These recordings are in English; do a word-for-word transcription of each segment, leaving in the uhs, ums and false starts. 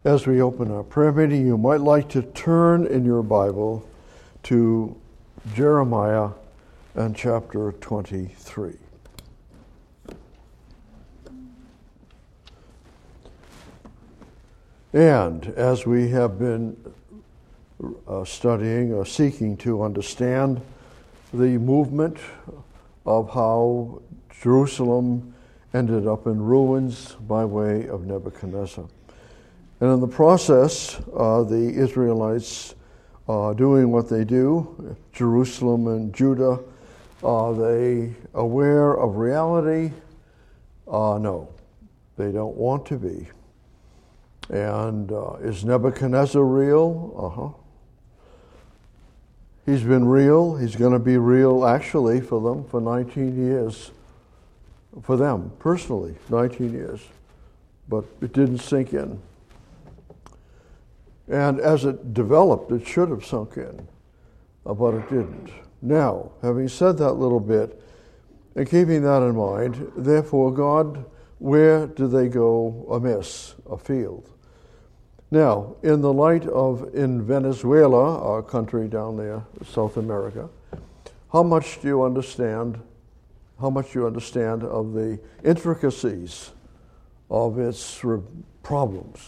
As we open our prayer meeting, you might like to turn in your Bible to Jeremiah and chapter twenty-three. And as we have been uh, studying or seeking to understand the movement of how Jerusalem ended up in ruins by way of Nebuchadnezzar. And in the process, uh, the Israelites uh, doing what they do, Jerusalem and Judah, are they aware of reality? Uh, no, they don't want to be. And uh, is Nebuchadnezzar real? Uh-huh. He's been real. He's going to be real actually for them for nineteen years. For them, personally, nineteen years. But it didn't sink in. And as it developed, it should have sunk in, but it didn't. Now, having said that little bit, and keeping that in mind, therefore, God, where do they go amiss, afield? Now, in the light of, in Venezuela, our country down there, South America, how much do you understand, how much do you understand of the intricacies of its problems?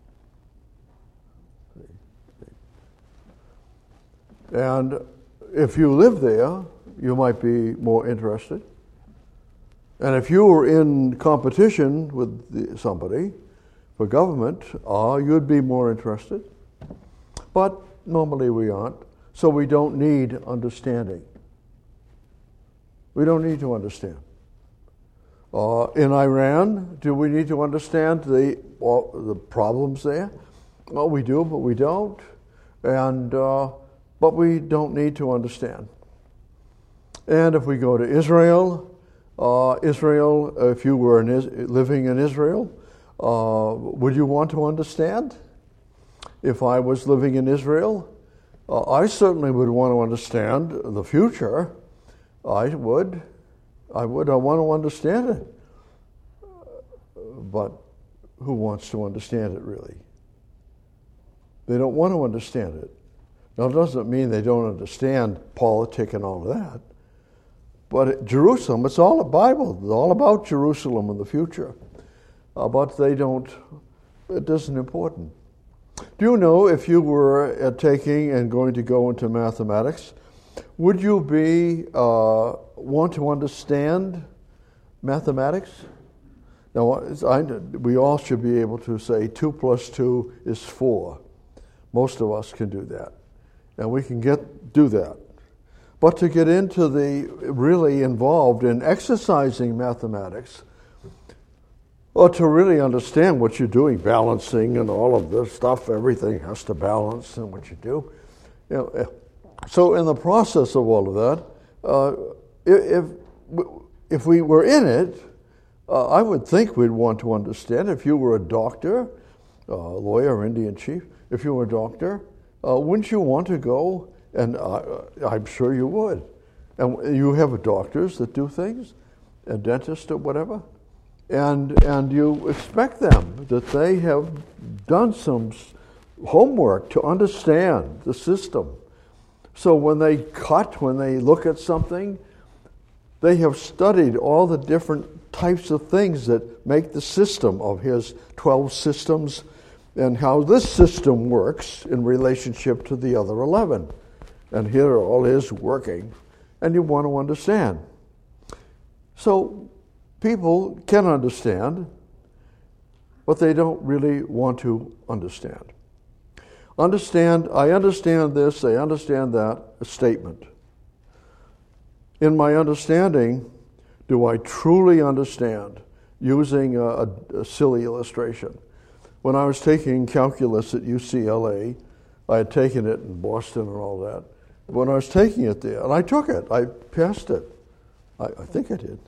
And if you live there, you might be more interested. And if you were in competition with the, somebody for government, uh, you'd be more interested. But normally we aren't, so we don't need understanding. We don't need to understand. Uh, in Iran, do we need to understand the uh, the problems there? Well, we do, but we don't. And uh, But we don't need to understand. And if we go to Israel, uh, Israel, if you were in Is- living in Israel, uh, would you want to understand? If I was living in Israel, uh, I certainly would want to understand the future. I would. I would. I want to understand it. But who wants to understand it, really? They don't want to understand it. Now, it doesn't mean they don't understand politics and all of that. But Jerusalem, it's all a Bible. It's all about Jerusalem in the future. Uh, but they don't, it isn't important. Do you know if you were uh, taking and going to go into mathematics, would you be, uh, want to understand mathematics? Now, I, we all should be able to say two plus two is four. Most of us can do that. And we can get do that. But to get into the really involved in exercising mathematics, or to really understand what you're doing, balancing and all of this stuff, everything has to balance in what you do. You know, so in the process of all of that, uh, if if we were in it, uh, I would think we'd want to understand. If you were a doctor, a lawyer, Indian chief, if you were a doctor, Uh, wouldn't you want to go? And uh, I'm sure you would. And you have doctors that do things, a dentist or whatever, and and you expect them that they have done some homework to understand the system. So when they cut, when they look at something, they have studied all the different types of things that make the system of his twelve systems and how this system works in relationship to the other eleven. And here all is working, and you want to understand. So people can understand, but they don't really want to understand. Understand, I understand this, I understand that, a statement. In my understanding, do I truly understand? Using a, a, a silly illustration. When I was taking calculus at U C L A, I had taken it in Boston and all that. When I was taking it there, and I took it, I passed it. I, I think I did.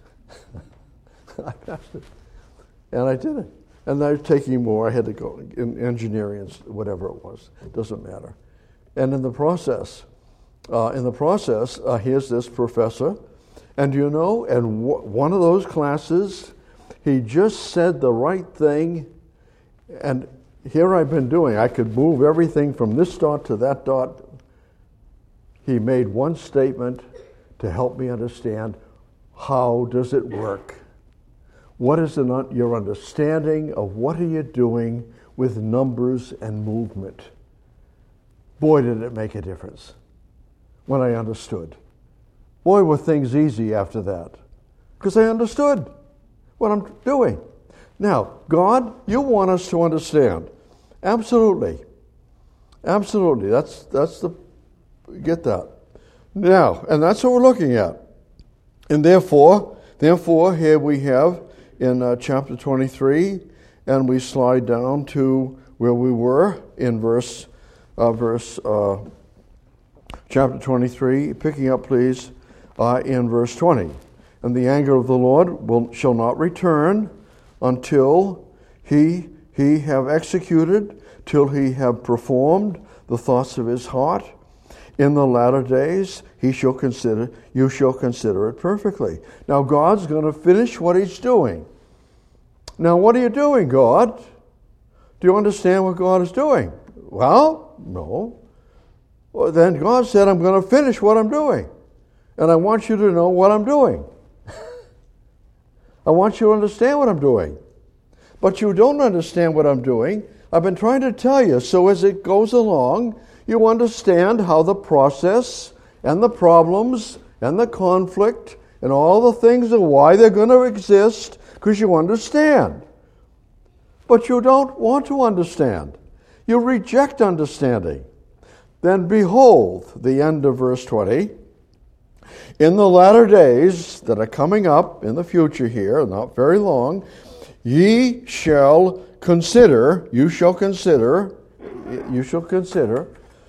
I passed it. And I did it. And I was taking more. I had to go in engineering, whatever it was. It doesn't matter. And in the process, uh, in the process, uh, here's this professor. And you know, in w- one of those classes, he just said the right thing, and here I've been doing, I could move everything from this dot to that dot. He made one statement to help me understand, how does it work? What is the, your understanding of what are you doing with numbers and movement? Boy, did it make a difference when I understood. Boy, were things easy after that, because I understood what I'm doing. Now, God, you want us to understand. Absolutely. Absolutely. That's that's the, get that. Now, and that's what we're looking at. And therefore, therefore, here we have in uh, chapter twenty-three, and we slide down to where we were in verse, uh, verse, uh, chapter twenty-three, picking up, please, uh, in verse twenty. And the anger of the Lord will shall not return until he he have executed, till he have performed the thoughts of his heart. In the latter days, he shall consider, you shall consider it perfectly. Now, God's going to finish what he's doing. Now, what are you doing, God? Do you understand what God is doing? Well, no. Well, then God said, I'm going to finish what I'm doing. And I want you to know what I'm doing. I want you to understand what I'm doing. But you don't understand what I'm doing. I've been trying to tell you, so as it goes along, you understand how the process and the problems and the conflict and all the things and why they're going to exist, because you understand. But you don't want to understand. You reject understanding. Then behold, the end of verse twenty, in the latter days that are coming up in the future here, not very long, ye shall consider, you shall consider, you shall consider,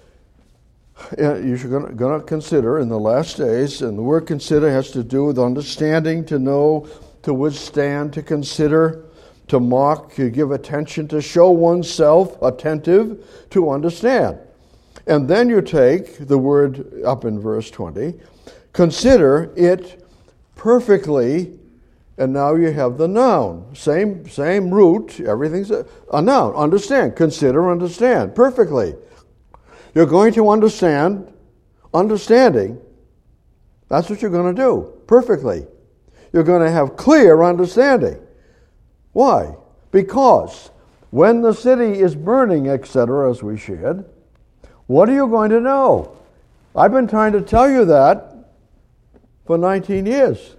you're going to consider in the last days, and the word consider has to do with understanding, to know, to withstand, to consider, to mock, to give attention, to show oneself attentive, to understand. And then you take the word up in verse twenty, consider it perfectly, and now you have the noun. Same, same root, everything's a, a noun. Understand, consider, understand, perfectly. You're going to understand, understanding, that's what you're going to do, perfectly. You're going to have clear understanding. Why? Because when the city is burning, et cetera, as we shared, what are you going to know? I've been trying to tell you that for nineteen years.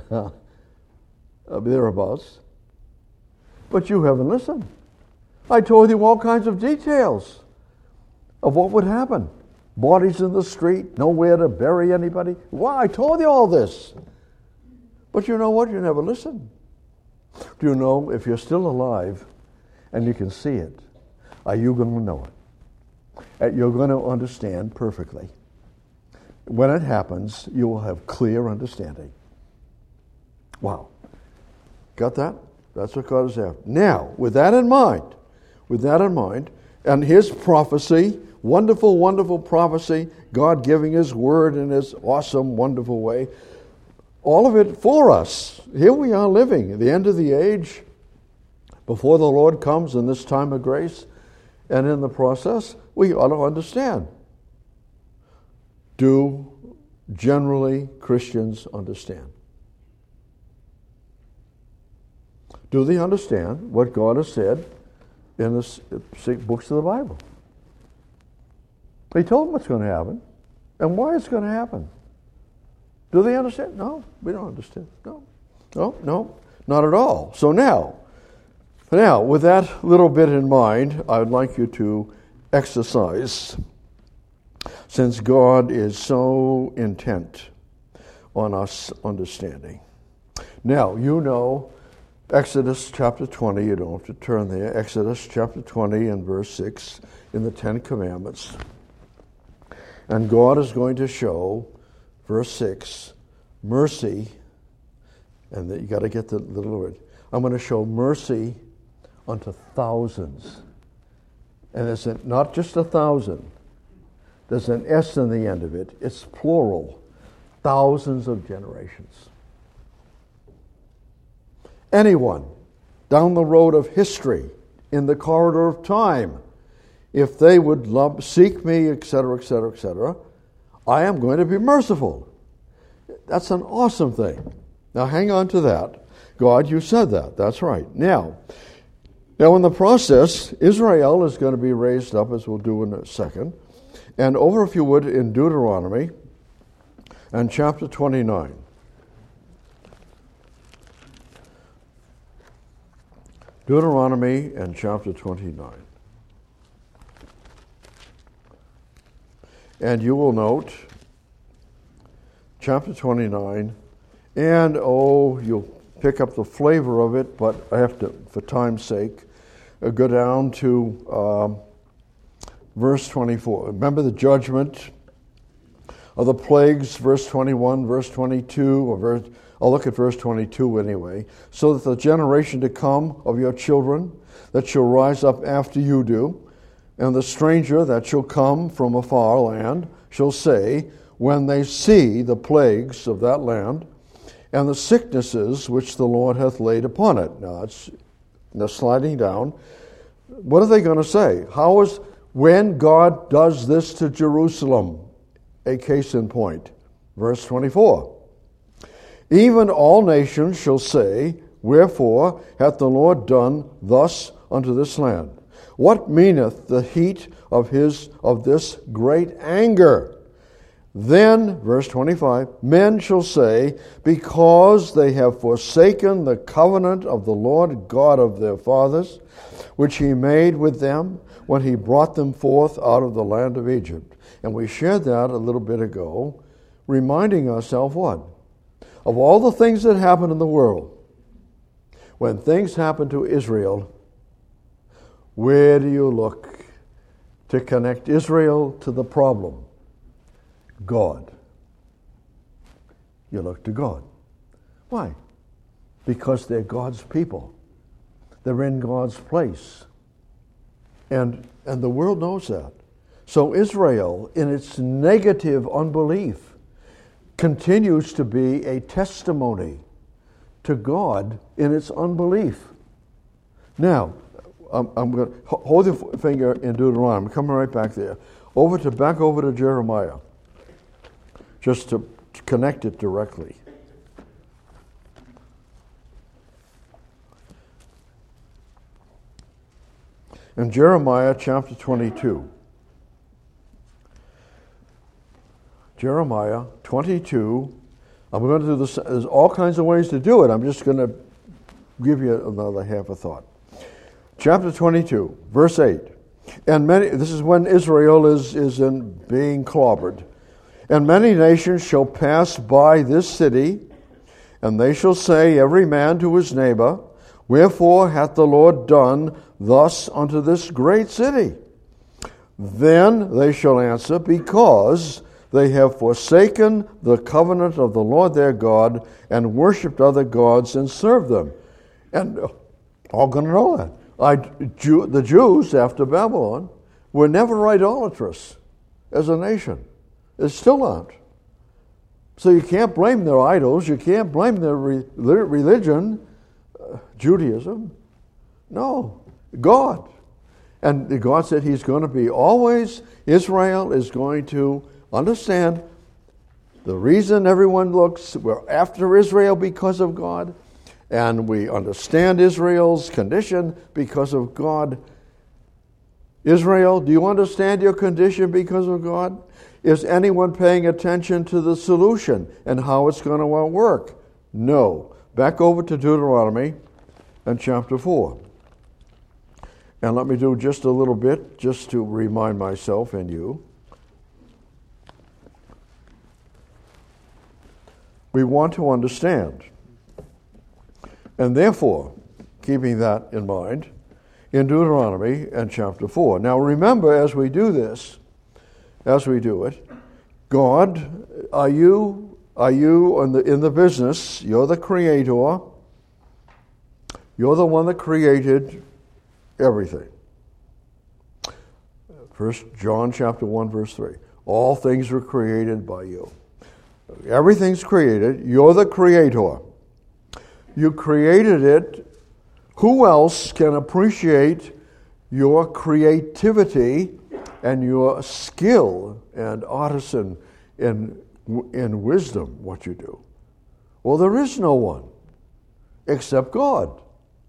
Thereabouts. But you haven't listened. I told you all kinds of details of what would happen. Bodies in the street, nowhere to bury anybody. Well, I told you all this. But you know what? You never listened. Do you know, if you're still alive and you can see it, are you going to know it? And you're going to understand perfectly. When it happens, you will have clear understanding. Wow. Got that? That's what God is after. Now, with that in mind, with that in mind, and his prophecy, wonderful, wonderful prophecy, God giving his word in his awesome, wonderful way, all of it for us. Here we are living at the end of the age, before the Lord comes in this time of grace, and in the process, we ought to understand. Do generally Christians understand? Do they understand what God has said in the books of the Bible? He told them what's going to happen and why it's going to happen. Do they understand? No, we don't understand. No, no, no, not at all. So now, now with that little bit in mind, I would like you to exercise, since God is so intent on us understanding. Now, you know Exodus chapter twenty, you don't have to turn there. Exodus chapter twenty and verse six in the Ten Commandments. And God is going to show, verse six, mercy, and you got to get the little word. I'm going to show mercy unto thousands. And it's not just a thousand. There's an S in the end of it. It's plural. Thousands of generations. Anyone down the road of history, in the corridor of time. If they would love, seek me, et cetera, et cetera, et cetera, I am going to be merciful. That's an awesome thing. Now hang on to that. God, you said that. That's right. Now, now in the process, Israel is going to be raised up, as we'll do in a second. And over, if you would, in Deuteronomy and chapter twenty-nine. Deuteronomy and chapter twenty-nine. And you will note, chapter twenty-nine, and oh, you'll pick up the flavor of it, but I have to, for time's sake, uh, go down to um, verse twenty-four. Remember the judgment of the plagues, verse twenty-one, verse twenty-two, or verse, I'll look at verse twenty-two anyway. So that the generation to come of your children that shall rise up after you do, and the stranger that shall come from a far land shall say, when they see the plagues of that land, and the sicknesses which the Lord hath laid upon it. Now it's now sliding down. What are they going to say? How is, when God does this to Jerusalem? A case in point. Verse twenty-four. Even all nations shall say, wherefore hath the Lord done thus unto this land? What meaneth the heat of his of this great anger? Then, verse twenty-five, men shall say, because they have forsaken the covenant of the Lord God of their fathers, which he made with them when he brought them forth out of the land of Egypt. And we shared that a little bit ago, reminding ourselves what? Of all the things that happen in the world, when things happen to Israel, where do you look to connect Israel to the problem? God. You look to God. Why? Because they're God's people. They're in God's place. And, and the world knows that. So Israel, in its negative unbelief, continues to be a testimony to God in its unbelief. Now, I'm, I'm going to hold your finger in Deuteronomy. I'm coming right back there. Over to back over to Jeremiah, just to connect it directly. In Jeremiah chapter twenty-two. Jeremiah twenty-two. I'm going to do this. There's all kinds of ways to do it. I'm just going to give you another half a thought. Chapter twenty-two, verse eight. And many, this is when Israel is, is in being clobbered. And many nations shall pass by this city, and they shall say, every man to his neighbor, wherefore hath the Lord done thus unto this great city? Then they shall answer, because they have forsaken the covenant of the Lord their God, and worshipped other gods, and served them. And all going to know that. I, Jew, the Jews, after Babylon, were never idolatrous as a nation. They still aren't. So you can't blame their idols. You can't blame their re- religion, uh, Judaism. No, God. And God said he's going to be always, Israel is going to understand the reason everyone looks, we're after Israel because of God, and we understand Israel's condition because of God. Israel, do you understand your condition because of God? Is anyone paying attention to the solution and how it's going to work? No. Back over to Deuteronomy and chapter four. And let me do just a little bit, just to remind myself and you. We want to understand. And therefore, keeping that in mind, in Deuteronomy and chapter four. Now remember, as we do this, as we do it, God, are you are you in the in the business? You're the creator. You're the one that created everything. First John chapter one, verse three. All things were created by you. Everything's created. You're the creator. You created it. Who else can appreciate your creativity and your skill and artisan in, in wisdom, what you do. Well, there is no one except God.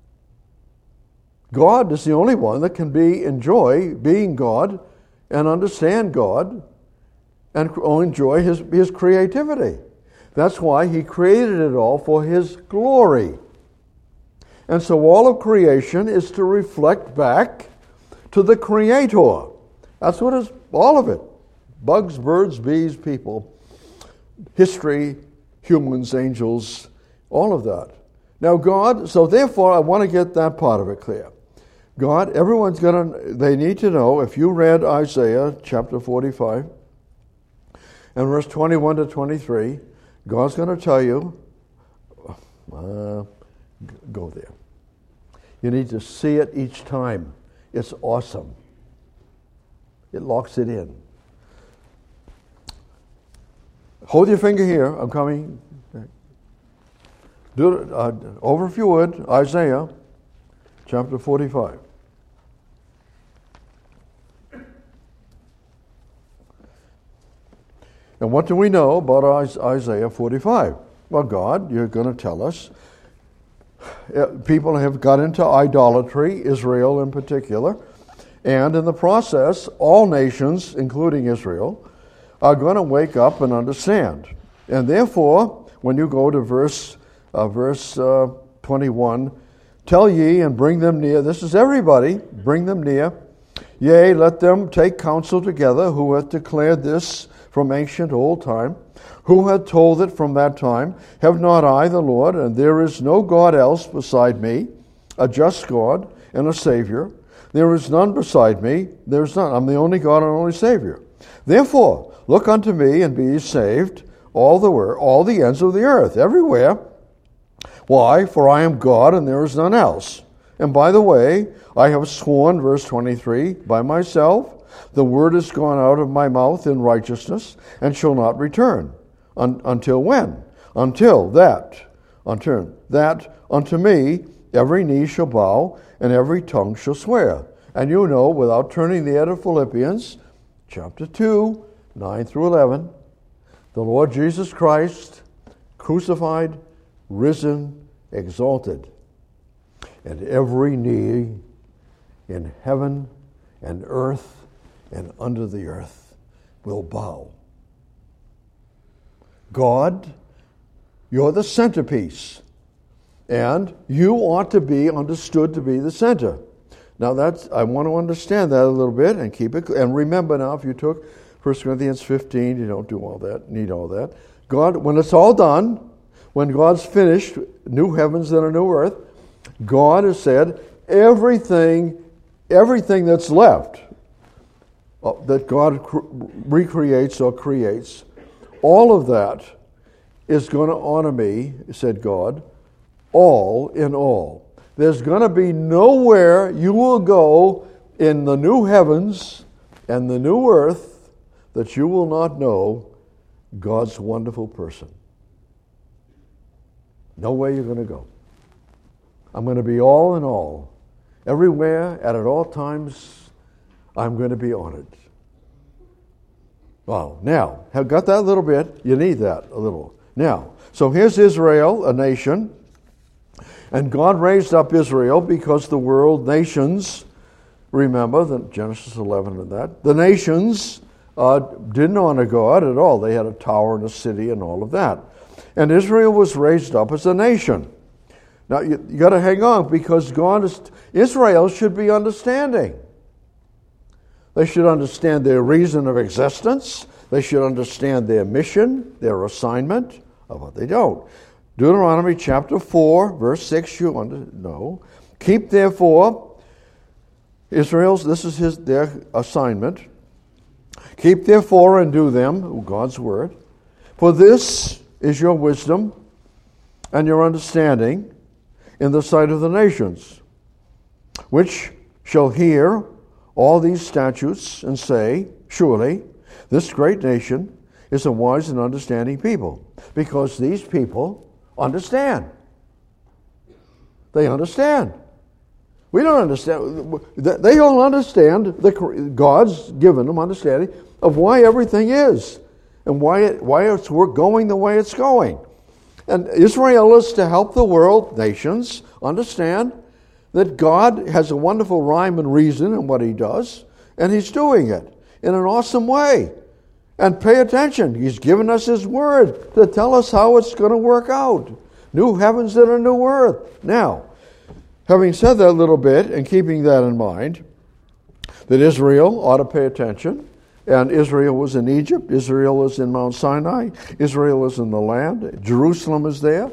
God is the only one that can be enjoy being God and understand God and enjoy his, his creativity. That's why he created it all for his glory. And so all of creation is to reflect back to the Creator. That's what it's all of it. Bugs, birds, bees, people, history, humans, angels, all of that. Now God, so therefore I want to get that part of it clear. God, everyone's going to, they need to know, if you read Isaiah chapter forty-five and verse twenty-one to twenty-three, God's going to tell you, uh, go there. You need to see it each time. It's awesome. It locks it in. Hold your finger here. I'm coming. Do it uh, over if you would. Isaiah chapter forty-five. And what do we know about Isaiah forty-five? Well, God, you're going to tell us. People have got into idolatry, Israel in particular, and in the process, all nations, including Israel, are going to wake up and understand. And therefore, when you go to verse uh, verse uh, twenty-one, tell ye and bring them near. This is everybody. Bring them near. Yea, let them take counsel together, who hath declared this from ancient old time. Who hath told it from that time? Have not I the Lord, and there is no God else beside me, a just God and a Savior. There is none beside me. There is none. I'm the only God and only Savior. Therefore, look unto me and be ye saved, all the wor- all the ends of the earth, everywhere. Why? For I am God, and there is none else. And by the way, I have sworn, verse twenty-three, by myself, the word is gone out of my mouth in righteousness, and shall not return. Un- until when? Until that, until that unto me every knee shall bow, and every tongue shall swear. And you know, without turning the head to Philippians, chapter two, nine through eleven, the Lord Jesus Christ, crucified, risen, exalted, and every knee in heaven and earth and under the earth will bow. God, you're the centerpiece, and you ought to be understood to be the center. Now that's, I want to understand that a little bit and keep it, and remember now, if you took First Corinthians fifteen, you don't do all that, need all that. God, when it's all done, when God's finished, new heavens and a new earth, God has said, everything, everything that's left, uh, that God cre- recreates or creates, all of that is going to honor me, said God, all in all. There's going to be nowhere you will go in the new heavens and the new earth that you will not know God's wonderful person. Nowhere you're going to go. I'm going to be all in all. Everywhere and at all times, I'm going to be honored. Wow. Now, have got that a little bit? You need that a little. Now, so here's Israel, a nation. And God raised up Israel because the world, nations, remember the Genesis eleven and that, the nations uh, didn't honor God at all. They had a tower and a city and all of that. And Israel was raised up as a nation. Now, you, you got to hang on, because God is, Israel should be understanding. They should understand their reason of existence. They should understand their mission, their assignment, but they don't. Deuteronomy chapter four, verse six, you want to know. Keep therefore, Israel's, this is his their assignment. Keep therefore and do them, God's word. For this is your wisdom and your understanding in the sight of the nations, which shall hear all these statutes and say, surely this great nation is a wise and understanding people, because these people understand. They understand. We don't understand. They don't understand the God's given them understanding of why everything is and why it, why it's going the way it's going. And Israel is to help the world, nations, understand that God has a wonderful rhyme and reason in what He does, and He's doing it in an awesome way. And pay attention. He's given us His Word to tell us how it's going to work out. New heavens and a new earth. Now, having said that a little bit and keeping that in mind, that Israel ought to pay attention, and Israel was in Egypt, Israel is in Mount Sinai, Israel is in the land, Jerusalem is there.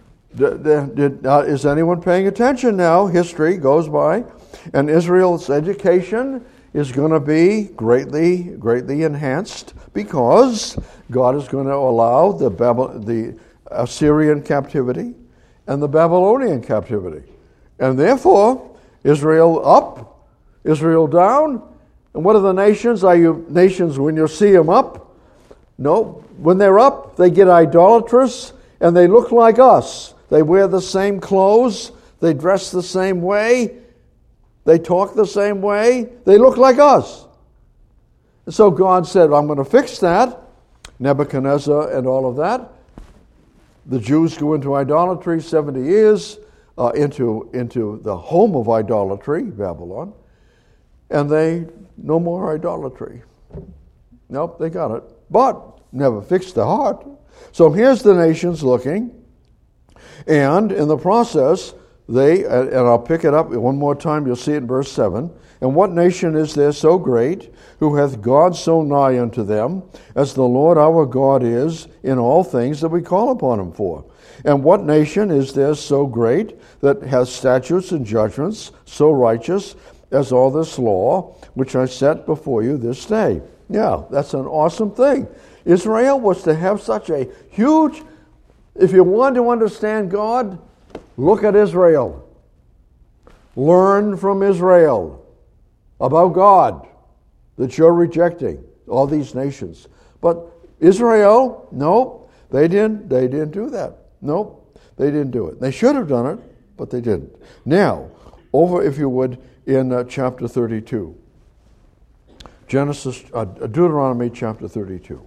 Is anyone paying attention now? History goes by, and Israel's education is going to be greatly, greatly enhanced because God is going to allow the Babylon, the Assyrian captivity and the Babylonian captivity. And therefore, Israel up, Israel down. And what are the nations? Are you nations when you see them up? No. When they're up, they get idolatrous and they look like us. They wear the same clothes. They dress the same way. They talk the same way. They look like us. And so God said, I'm going to fix that. Nebuchadnezzar and all of that. The Jews go into idolatry seventy years. Uh, into into the home of idolatry, Babylon, and they no more idolatry. Nope, they got it, but never fixed the heart. So here's the nations looking, and in the process, they and I'll pick it up one more time. You'll see it in verse seven. And what nation is there so great, who hath God so nigh unto them, as the Lord our God is in all things that we call upon Him for? And what nation is there so great, that hath statutes and judgments so righteous as all this law, which I set before you this day? Yeah, that's an awesome thing. Israel was to have such a huge, if you want to understand God, look at Israel. Learn from Israel about God that you're rejecting, all these nations. But Israel, no, they didn't, they didn't do that. No, they didn't do it. They should have done it, but they didn't. Now, over, if you would, in uh, chapter thirty-two. Genesis, uh, Deuteronomy chapter thirty-two.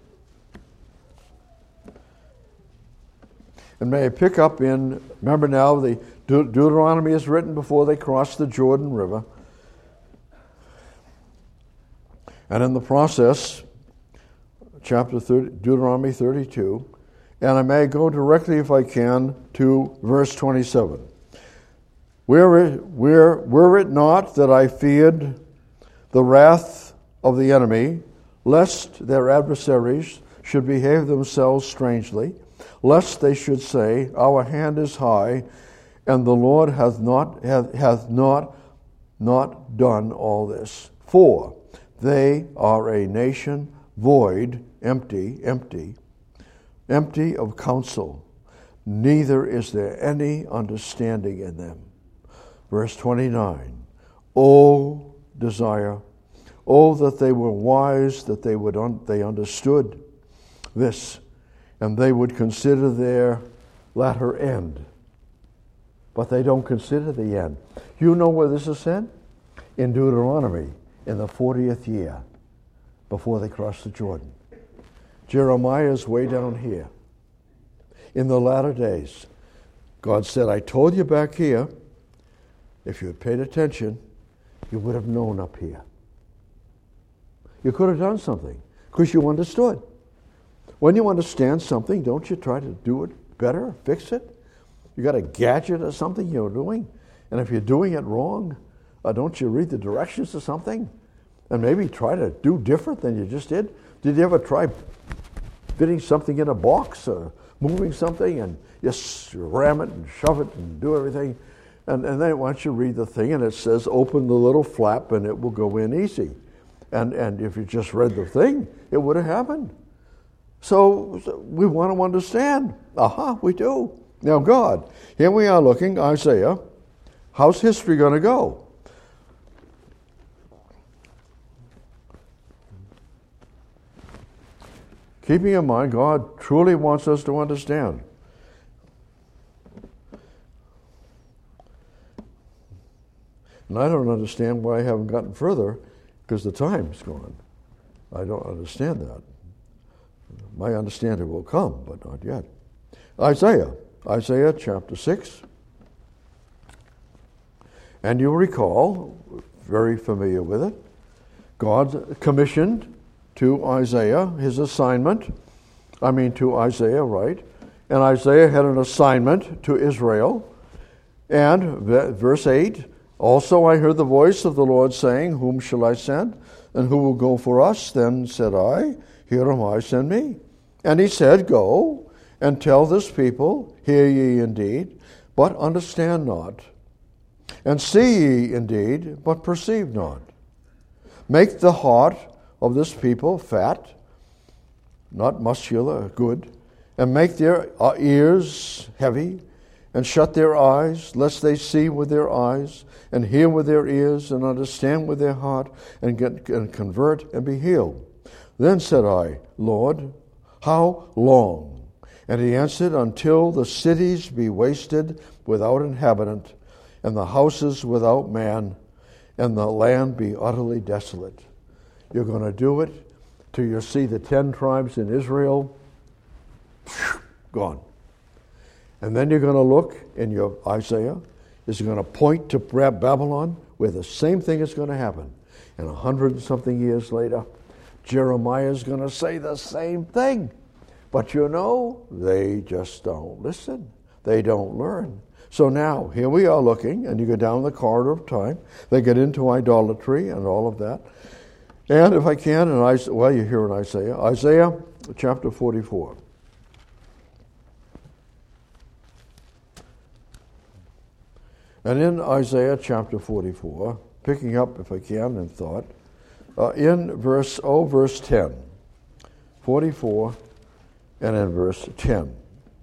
And may I pick up in, remember now, the De- Deuteronomy is written before they crossed the Jordan River. And in the process, chapter thirty, Deuteronomy thirty-two, and I may go directly, if I can, to verse twenty-seven. Were it, were, were it not that I feared the wrath of the enemy, lest their adversaries should behave themselves strangely, lest they should say, Our hand is high, and the Lord hath not hath, hath not not done all this. For they are a nation void, empty, empty, empty of counsel, neither is there any understanding in them. Verse twenty-nine, O desire, oh that they were wise, that they would un- they understood this, and they would consider their latter end. But they don't consider the end. You know where this is said? In Deuteronomy, in the fortieth year, before they crossed the Jordan. Jeremiah is way down here. In the latter days, God said, I told you back here, if you had paid attention, you would have known up here. You could have done something because you understood. When you understand something, don't you try to do it better, fix it? You got a gadget or something you're doing, and if you're doing it wrong, uh, don't you read the directions to something and maybe try to do different than you just did? Did you ever try fitting something in a box or moving something and just ram it and shove it and do everything? And, and then once you read the thing and it says open the little flap and it will go in easy. And, and if you just read the thing, it would have happened. So, so we want to understand. Aha, we do. Now God, here we are looking, Isaiah, how's history going to go? Keeping in mind, God truly wants us to understand. And I don't understand why I haven't gotten further, because the time's gone. I don't understand that. My understanding will come, but not yet. Isaiah, Isaiah chapter six. And you recall, very familiar with it, God commissioned to Isaiah his assignment. I mean to Isaiah, right? And Isaiah had an assignment to Israel. And verse eight, also I heard the voice of the Lord saying, whom shall I send? And who will go for us? Then said I, here am I, send me. And he said, go and tell this people, hear ye indeed, but understand not. And see ye indeed, but perceive not. Make the heart of this people fat, not muscular, good, and make their ears heavy, and shut their eyes, lest they see with their eyes, and hear with their ears, and understand with their heart, and get and convert and be healed. Then said I, Lord, how long? And he answered, until the cities be wasted without inhabitant, and the houses without man, and the land be utterly desolate. You're going to do it till you see the ten tribes in Israel gone. And then you're going to look in your Isaiah, is going to point to Babylon, where the same thing is going to happen. And a hundred and something years later, Jeremiah is going to say the same thing. But you know, they just don't listen. They don't learn. So now, here we are looking, and you go down the corridor of time. They get into idolatry and all of that. And if I can, and I, well, you're here in Isaiah, Isaiah chapter forty-four. And in Isaiah chapter forty-four, picking up, if I can, in thought, uh, in verse, oh, verse ten, forty-four, and in verse ten.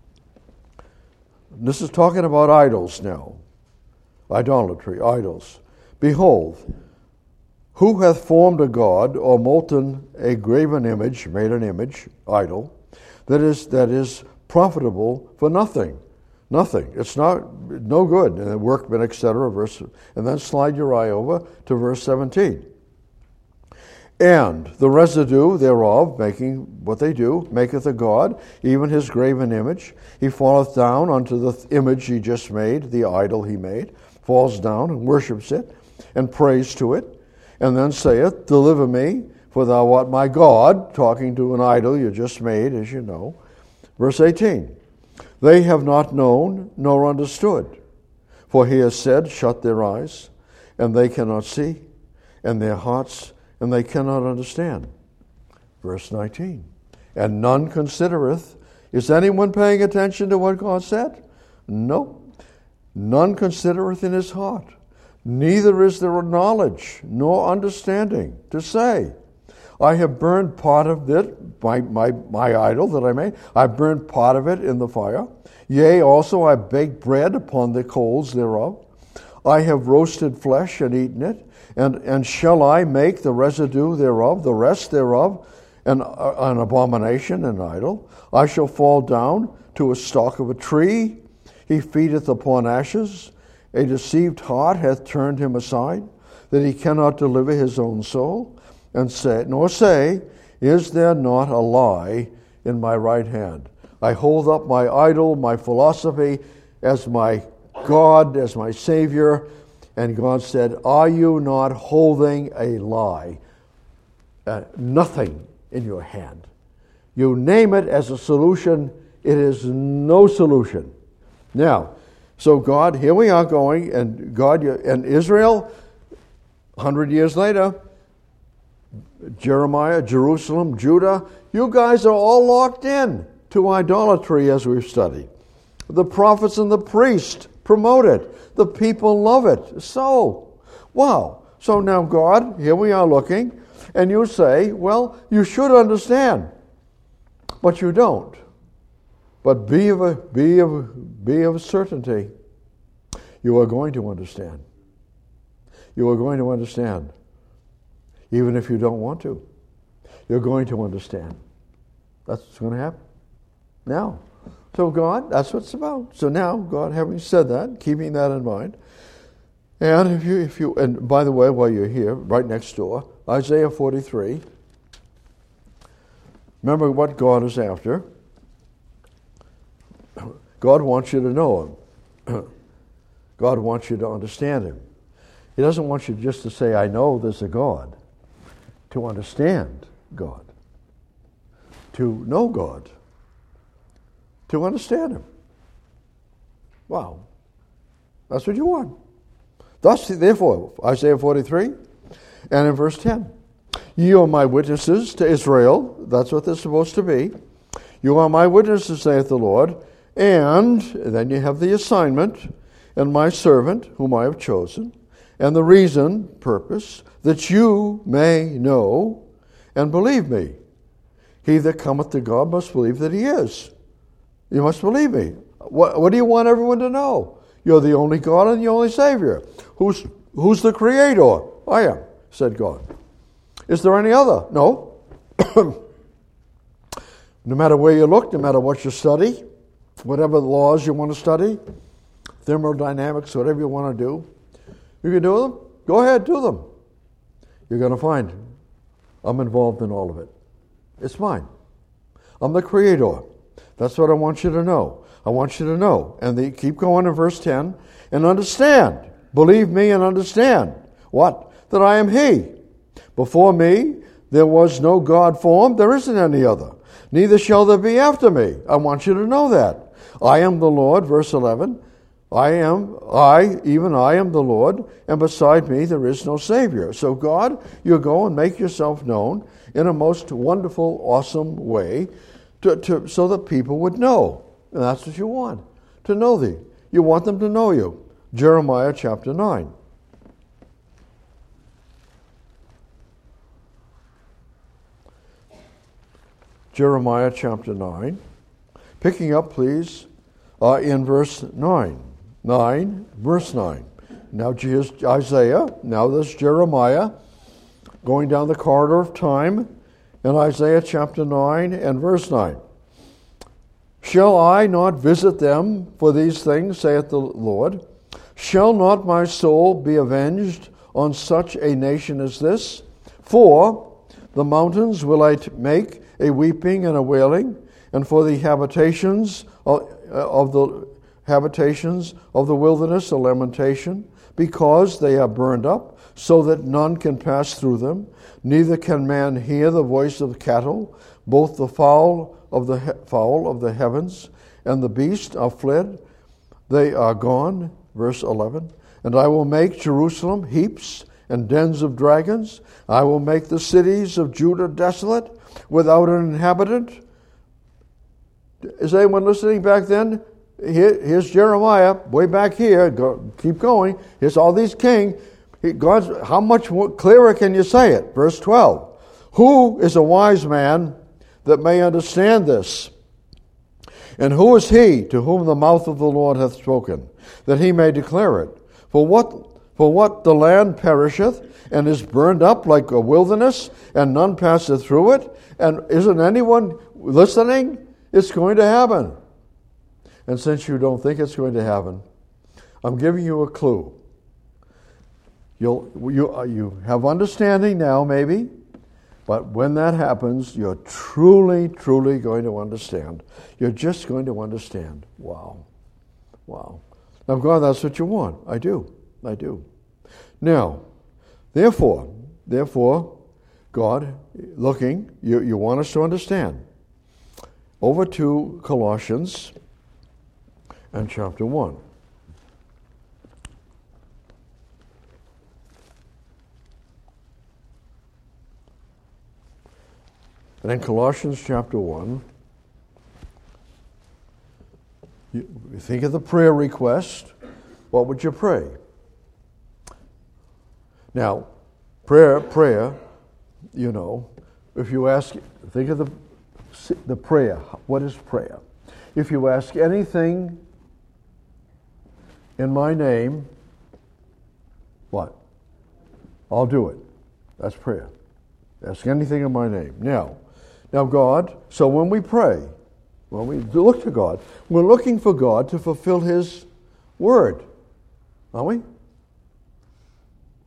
This is talking about idols now. Idolatry, idols. Behold, who hath formed a god, or molten a graven image, made an image, idol, that is that is profitable for nothing. Nothing. It's not no good. And the workmen, et cetera. Verse, and then slide your eye over to verse seventeen. And the residue thereof, making what they do, maketh a god, even his graven image. He falleth down unto the image he just made, the idol he made, falls down and worships it, and prays to it, and then saith, deliver me, for thou art my God, talking to an idol you just made, as you know. Verse eighteen. They have not known nor understood. For he has said, shut their eyes, and they cannot see, and their hearts, and they cannot understand. Verse nineteen. And none considereth. Is anyone paying attention to what God said? No. None considereth in his heart. Neither is there knowledge nor understanding to say, I have burned part of it, my, my, my idol that I made, I burned part of it in the fire. Yea, also I baked bread upon the coals thereof. I have roasted flesh and eaten it. And, and shall I make the residue thereof, the rest thereof, an, an abomination, an idol? I shall fall down to a stalk of a tree. He feedeth upon ashes. A deceived heart hath turned him aside, that he cannot deliver his own soul. And say, nor say, is there not a lie in my right hand? I hold up my idol, my philosophy, as my God, as my Savior. And God said, are you not holding a lie? Uh, nothing in your hand. You name it as a solution, it is no solution. Now, so God, here we are going, and God, and Israel, a hundred years later, Jeremiah, Jerusalem, Judah, you guys are all locked in to idolatry as we've studied. The prophets and the priests promote it. The people love it. So, wow. So now God, here we are looking, and you say, well, you should understand, but you don't. But be of a, be of, be of certainty, you are going to understand. You are going to understand. Even if you don't want to. You're going to understand. That's what's going to happen. Now, so God, that's what it's about. So now, God, having said that, keeping that in mind, And if you, if you, and by the way, while you're here, right next door, Isaiah forty-three. Remember what God is after. God wants you to know Him. God wants you to understand Him. He doesn't want you just to say, I know there's a God. To understand God. To know God. To understand Him. Wow. That's what you want. Thus, therefore, Isaiah forty-three, and in verse ten, ye are my witnesses to Israel. That's what they're supposed to be. You are my witnesses, saith the Lord. And then you have the assignment, and my servant, whom I have chosen, and the reason, purpose, that you may know and believe me. He that cometh to God must believe that He is. You must believe me. What, what do you want everyone to know? You're the only God and the only Savior. Who's, who's the Creator? I am, said God. Is there any other? No. No matter where you look, no matter what you study, whatever laws you want to study, thermodynamics, whatever you want to do, you can do them. Go ahead, do them. You're going to find I'm involved in all of it. It's mine. I'm the Creator. That's what I want you to know. I want you to know. And they keep going in verse ten. And understand. Believe me and understand. What? That I am He. Before me there was no God formed. There isn't any other. Neither shall there be after me. I want you to know that. I am the Lord. Verse eleven. I am, I, even I am the Lord. And beside me there is no Savior. So God, you go and make yourself known in a most wonderful, awesome way to, to, so that people would know. And that's what you want, to know thee. You want them to know you. Jeremiah chapter nine. Jeremiah chapter nine. Picking up, please, uh, in verse nine. nine, verse nine. Now here's Isaiah. Now there's Jeremiah going down the corridor of time in Isaiah chapter nine and verse nine. Shall I not visit them for these things, saith the Lord? Shall not my soul be avenged on such a nation as this? For the mountains will I make a weeping and a wailing, and for the habitations of, of the habitations of the wilderness a lamentation, because they are burned up, so that none can pass through them, neither can man hear the voice of cattle. Both the fowl of the he- fowl of the heavens and the beast are fled; they are gone. Verse eleven. And I will make Jerusalem heaps and dens of dragons. I will make the cities of Judah desolate, without an inhabitant. Is anyone listening back then? Here, here's Jeremiah, way back here. Go, keep going. Here's all these kings. He, God's, how much more clearer can you say it? Verse twelve. Who is a wise man that may understand this? And who is he to whom the mouth of the Lord hath spoken, that he may declare it? For what, for what the land perisheth, and is burned up like a wilderness, and none passeth through it? And isn't anyone listening? It's going to happen. And since you don't think it's going to happen, I'm giving you a clue. You'll, you, you have understanding now, maybe, but when that happens, you're truly, truly going to understand. You're just going to understand. Wow. Wow. Now, God, that's what you want. I do. I do. Now, therefore, therefore, God, looking, you, you want us to understand. Over to Colossians and chapter one. And in Colossians chapter one, you think of the prayer request. What would you pray? Now, prayer, prayer, you know, if you ask, think of the the prayer. What is prayer? If you ask anything in my name, what? I'll do it. That's prayer. Ask anything in my name. Now, now God, so when we pray, when we look to God, we're looking for God to fulfill His word, aren't we?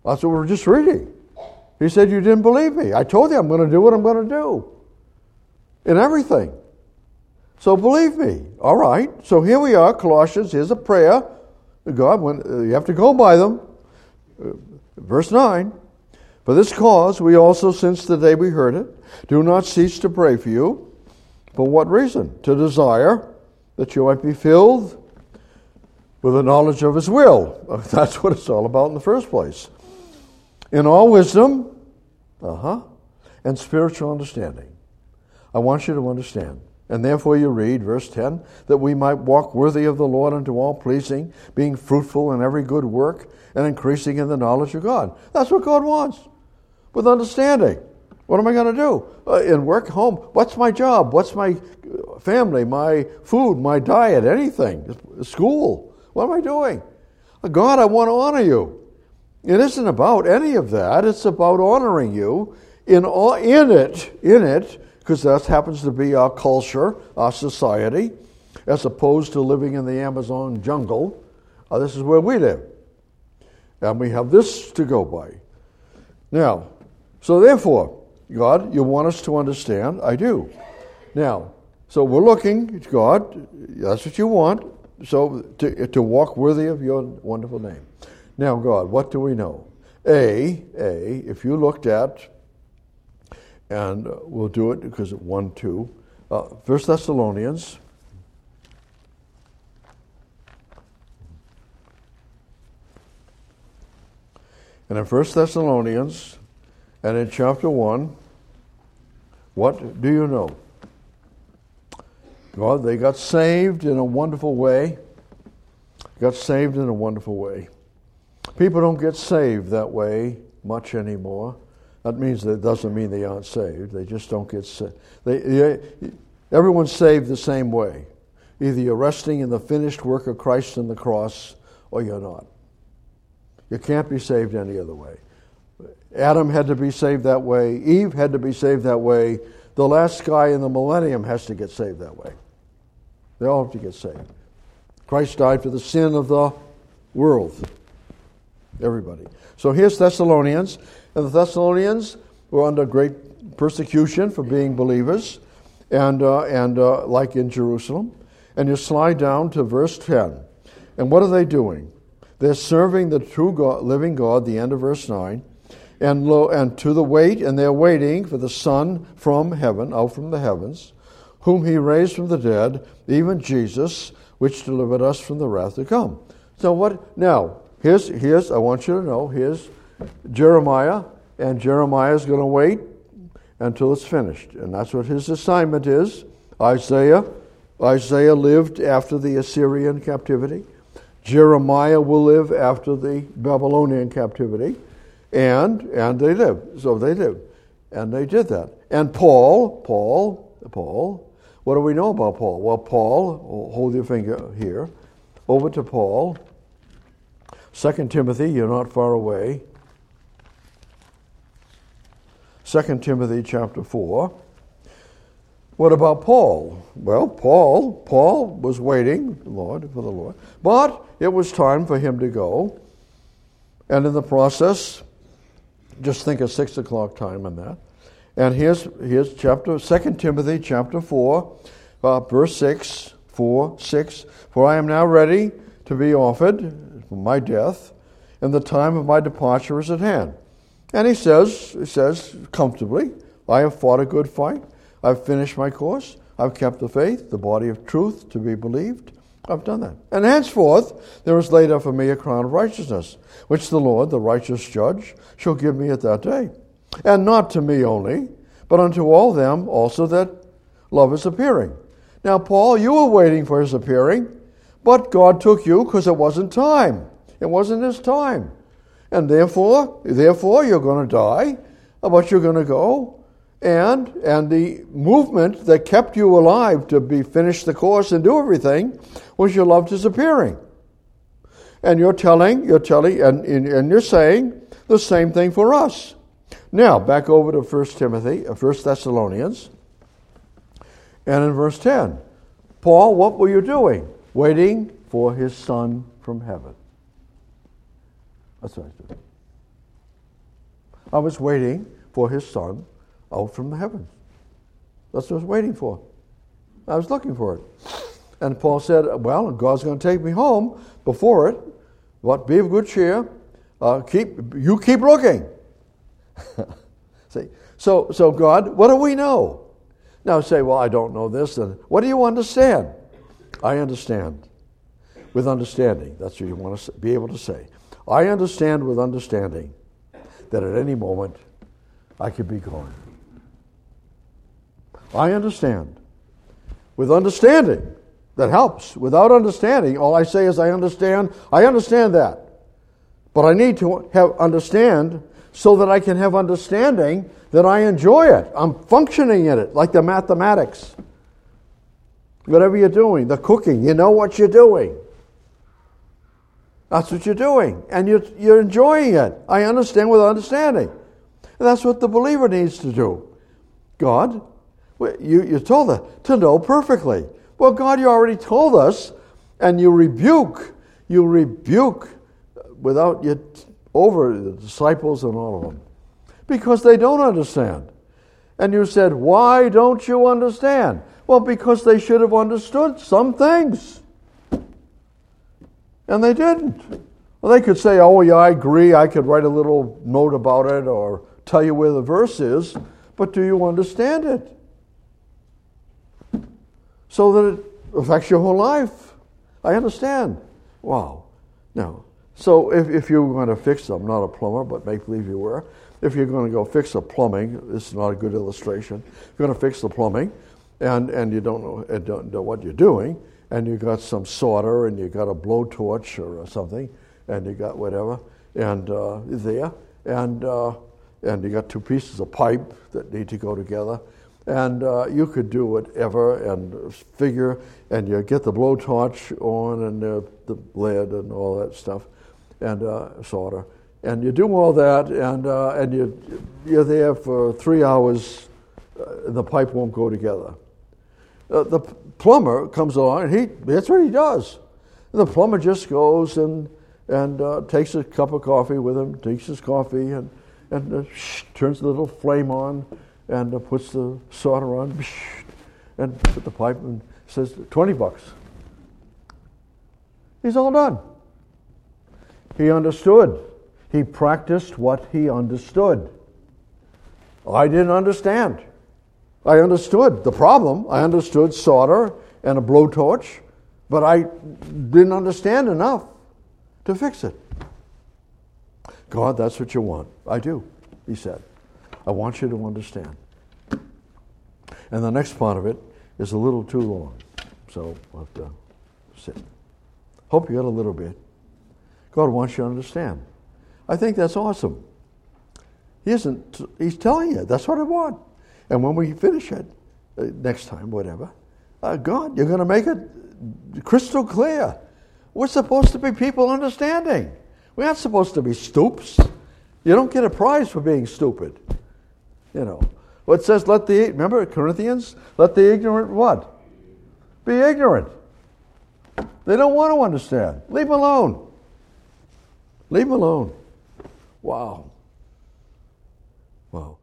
That's what we're just reading. He said, you didn't believe me. I told you I'm going to do what I'm going to do. In everything. So believe me. All right. So here we are, Colossians. Here's a prayer. God, when uh, you have to go by them. Uh, verse nine. For this cause we also, since the day we heard it, do not cease to pray for you. For what reason? To desire that you might be filled with the knowledge of His will. That's what it's all about in the first place. In all wisdom, uh-huh, and spiritual understanding. I want you to understand. And therefore you read, verse ten, that we might walk worthy of the Lord unto all pleasing, being fruitful in every good work, and increasing in the knowledge of God. That's what God wants. With understanding. What am I going to do? Uh, in work, home, what's my job? What's my family, my food, my diet, anything? School. What am I doing? Uh, God, I want to honor you. It isn't about any of that. It's about honoring you in all, in it, in it, because that happens to be our culture, our society, as opposed to living in the Amazon jungle. Uh, this is where we live. And we have this to go by. Now, so therefore, God, you want us to understand? I do. Now, so we're looking at God. That's what you want. So to, to walk worthy of your wonderful name. Now, God, what do we know? A, A, if you looked at, and we'll do it because it one, two, uh, First Thessalonians. And in First Thessalonians, and in chapter one, what do you know? God, they got saved in a wonderful way. Got saved in a wonderful way. People don't get saved that way much anymore. That means that doesn't mean they aren't saved. They just don't get saved. They, they, everyone's saved the same way. Either you're resting in the finished work of Christ on the cross, or you're not. You can't be saved any other way. Adam had to be saved that way. Eve had to be saved that way. The last guy in the millennium has to get saved that way. They all have to get saved. Christ died for the sin of the world. Everybody. So here's Thessalonians. And the Thessalonians were under great persecution for being believers, and uh, and uh, like in Jerusalem. And you slide down to verse ten. And what are they doing? They're serving the true God, living God, the end of verse nine. And lo, and to the wait, and they're waiting for the Son from heaven, out from the heavens, whom He raised from the dead, even Jesus, which delivered us from the wrath to come. So what? Now, here's here's I want you to know. Here's Jeremiah, and Jeremiah is going to wait until it's finished, and that's what his assignment is. Isaiah, Isaiah lived after the Assyrian captivity. Jeremiah will live after the Babylonian captivity. And and they lived. So they lived. And they did that. And Paul, Paul, Paul, what do we know about Paul? Well, Paul, hold your finger here, over to Paul. Second Timothy, you're not far away. Second Timothy chapter four. What about Paul? Well, Paul, Paul was waiting, Lord, for the Lord. But it was time for him to go. And in the process, just think of six o'clock time on that. And here's here's chapter Second Timothy chapter four, uh, verse six, four, six. For I am now ready to be offered for my death, and the time of my departure is at hand. And he says, he says comfortably, I have fought a good fight. I've finished my course. I've kept the faith, the body of truth to be believed. I've done that. And henceforth there is laid up for me a crown of righteousness, which the Lord, the righteous judge, shall give me at that day. And not to me only, but unto all them also that love His appearing. Now, Paul, you were waiting for His appearing, but God took you because it wasn't time. It wasn't His time. And therefore, therefore you're going to die, but you're going to go. And and the movement that kept you alive to be finish the course and do everything was you loved His appearing. And you're telling, you're telling, and, and you're saying the same thing for us. Now, back over to First Timothy, First Thessalonians, and in verse ten. Paul, what were you doing? Waiting for His Son from heaven. That's what I was doing. I was waiting for his son out from the heavens. That's what I was waiting for. I was looking for it. And Paul said, well, God's going to take me home before it. But be of good cheer. Uh, keep you keep looking. See, so so God, what do we know? Now say, well, I don't know this. Then what do you understand? I understand with understanding. That's what you want to be able to say. I understand with understanding that at any moment I could be gone. I understand with understanding. That helps. Without understanding, all I say is I understand. I understand that. But I need to have understand so that I can have understanding that I enjoy it. I'm functioning in it, like the mathematics. Whatever you're doing, the cooking, you know what you're doing. That's what you're doing. And you're, you're enjoying it. I understand with understanding. And that's what the believer needs to do. God, you, you're told that, to know perfectly. Well, God, you already told us, and you rebuke, you rebuke without you over the disciples and all of them, because they don't understand. And you said, why don't you understand? Well, because they should have understood some things. And they didn't. Well, they could say, oh, yeah, I agree, I could write a little note about it or tell you where the verse is, but do you understand it? So that it affects your whole life. I understand. Wow. Now, so if, if you're going to fix, I'm not a plumber, but make believe you were. If you're going to go fix the plumbing, this is not a good illustration. If you're going to fix the plumbing, and, and you don't know, and don't know what you're doing, and you got some solder, and you got a blowtorch or something, and you got whatever, and uh, there, and uh, and you got two pieces of pipe that need to go together. And uh, you could do whatever and figure, and you get the blowtorch on and the, the lead and all that stuff, and uh, solder, and you do all that, and uh, and you you're there for three hours, uh, and the pipe won't go together. Uh, the plumber comes along, and he that's what he does. And the plumber just goes and and uh, takes a cup of coffee with him, takes his coffee, and and uh, shh, turns the little flame on. And uh, puts the solder on, and put the pipe, and says twenty bucks. He's all done. He understood. He practiced what he understood. I didn't understand. I understood the problem. I understood solder and a blowtorch, but I didn't understand enough to fix it. God, that's what you want. I do, he said. I want you to understand. And the next part of it is a little too long, so I'll have to sit. Hope you got a little bit. God wants you to understand. I think that's awesome. He isn't, he's telling you, that's what I want. And when we finish it, uh, next time, whatever, uh, God, you're going to make it crystal clear. We're supposed to be people understanding. We're not supposed to be stoops. You don't get a prize for being stupid. You know, what says, let the, remember Corinthians? Let the ignorant what? Be ignorant. They don't want to understand. Leave them alone. Leave them alone. Wow. Wow.